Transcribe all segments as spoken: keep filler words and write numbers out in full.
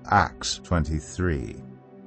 Acts twenty-three.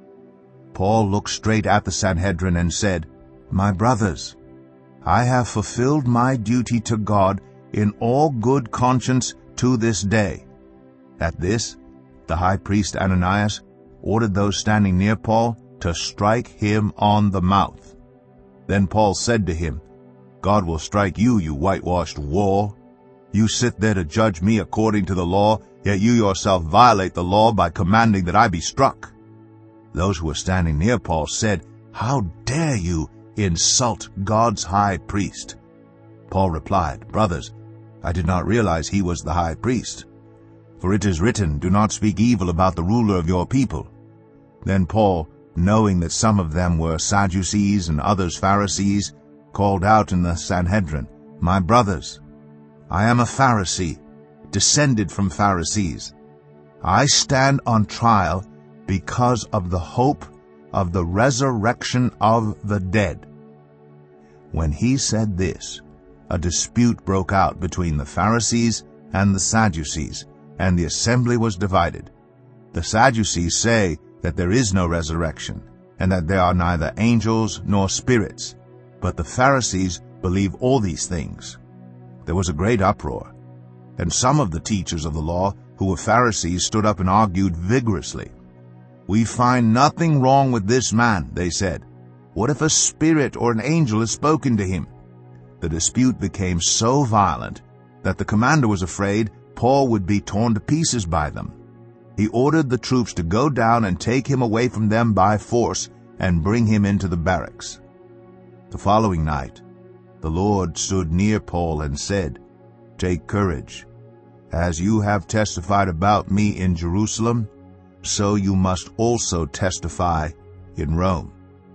Paul looked straight at the Sanhedrin and said, "My brothers, I have fulfilled my duty to God in all good conscience to this day." At this, the high priest Ananias ordered those standing near Paul to strike him on the mouth. Then Paul said to him, "God will strike you, you whitewashed wall. You sit there to judge me according to the law, yet you yourself violate the law by commanding that I be struck." Those who were standing near Paul said, "How dare you insult God's high priest?" Paul replied, "Brothers, I did not realize he was the high priest. For it is written, 'Do not speak evil about the ruler of your people.'" Then Paul, knowing that some of them were Sadducees and others Pharisees, called out in the Sanhedrin, "My brothers, I am a Pharisee, descended from Pharisees. I stand on trial because of the hope of the resurrection of the dead." When he said this, a dispute broke out between the Pharisees and the Sadducees, and the assembly was divided. The Sadducees say that there is no resurrection, and that there are neither angels nor spirits, but the Pharisees believe all these things. There was a great uproar, and some of the teachers of the law, who were Pharisees, stood up and argued vigorously. "We find nothing wrong with this man," they said. "What if a spirit or an angel has spoken to him?" The dispute became so violent that the commander was afraid Paul would be torn to pieces by them. He ordered the troops to go down and take him away from them by force and bring him into the barracks. The following night, the Lord stood near Paul and said, "Take courage. As you have testified about me in Jerusalem, so you must also testify in Rome."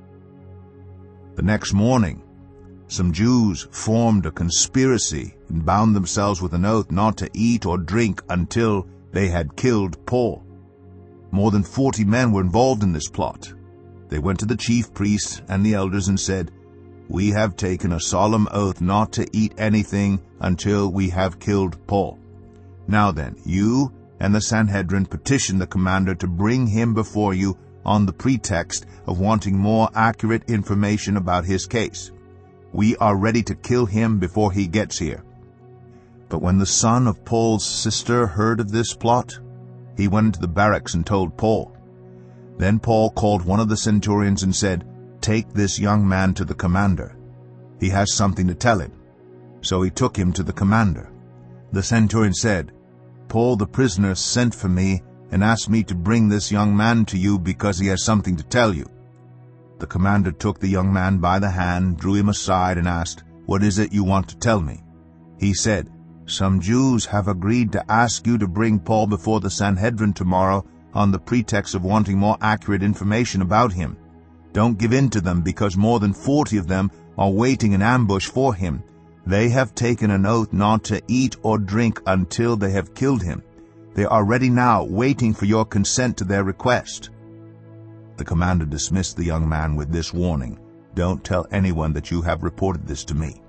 The next morning, some Jews formed a conspiracy and bound themselves with an oath not to eat or drink until they had killed Paul. More than forty men were involved in this plot. They went to the chief priests and the elders and said, "We have taken a solemn oath not to eat anything until we have killed Paul. Now then, you and the Sanhedrin petition the commander to bring him before you on the pretext of wanting more accurate information about his case. We are ready to kill him before he gets here." But when the son of Paul's sister heard of this plot, he went into the barracks and told Paul. Then Paul called one of the centurions and said, "Take this young man to the commander. He has something to tell him." So he took him to the commander. The centurion said, "Paul the prisoner sent for me and asked me to bring this young man to you because he has something to tell you." The commander took the young man by the hand, drew him aside, and asked, "What is it you want to tell me?" He said, "Some Jews have agreed to ask you to bring Paul before the Sanhedrin tomorrow on the pretext of wanting more accurate information about him. Don't give in to them, because more than forty of them are waiting in ambush for him. They have taken an oath not to eat or drink until they have killed him. They are ready now, waiting for your consent to their request." The commander dismissed the young man with this warning, "Don't tell anyone that you have reported this to me."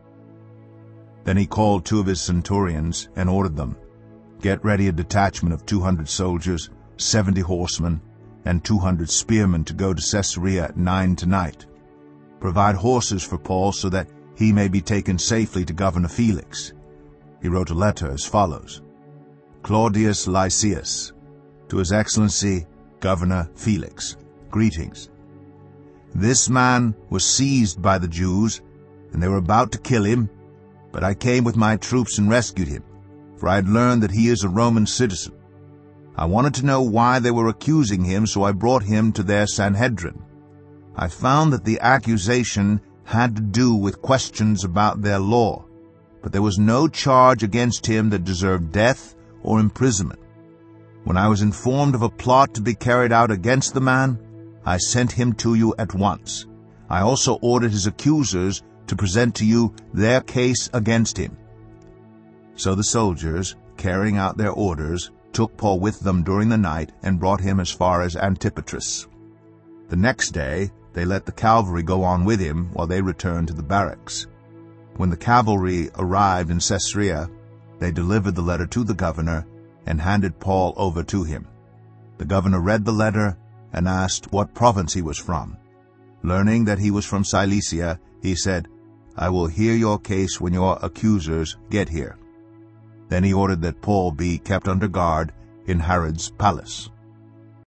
Then he called two of his centurions and ordered them, "Get ready a detachment of two hundred soldiers, seventy horsemen, and two hundred spearmen to go to Caesarea at nine tonight. Provide horses for Paul so that he may be taken safely to Governor Felix." He wrote a letter as follows: "Claudius Lysias, to His Excellency Governor Felix, greetings. This man was seized by the Jews, and they were about to kill him, but I came with my troops and rescued him, for I had learned that he is a Roman citizen. I wanted to know why they were accusing him, so I brought him to their Sanhedrin. I found that the accusation had to do with questions about their law, but there was no charge against him that deserved death or imprisonment. When I was informed of a plot to be carried out against the man, I sent him to you at once. I also ordered his accusers to present to you their case against him." So the soldiers, carrying out their orders, took Paul with them during the night and brought him as far as Antipatris. The next day they let the cavalry go on with him while they returned to the barracks. When the cavalry arrived in Caesarea, they delivered the letter to the governor and handed Paul over to him. The governor read the letter and asked what province he was from. Learning that he was from Cilicia, he said, "I will hear your case when your accusers get here." Then he ordered that Paul be kept under guard in Herod's palace.